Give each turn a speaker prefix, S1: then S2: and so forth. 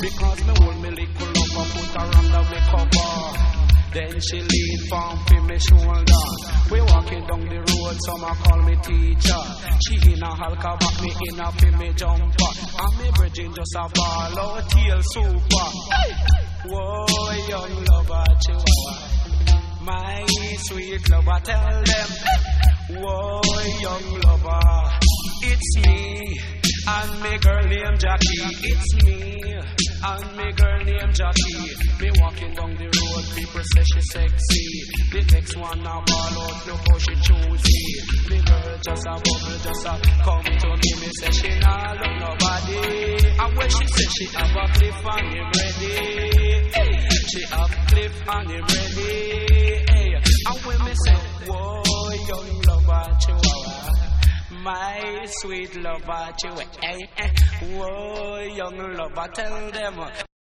S1: because me hold me little lover, put her under me cover. Then she lean from me shoulder. We walking down the road, some a call me teacher. She in a halka back, me in a fi me jumper. And me bridging just a ball out tail super. Whoa, young lover, chihuahua, my sweet lover, tell them. Whoa, young lover, it's me and me girl named Jackie. It's me and me girl named Jackie. Me walking down the road, people say she sexy. The next one a ball out, look how she choosy. The girl just a bubble, just a come to me. Me say she nah love nobody. And when she say she have a cliff and him ready, she have cliff and him ready. And when me say, whoa, young lover, chihuahua, my sweet lover, chihuahua, whoa, young lover, tell them.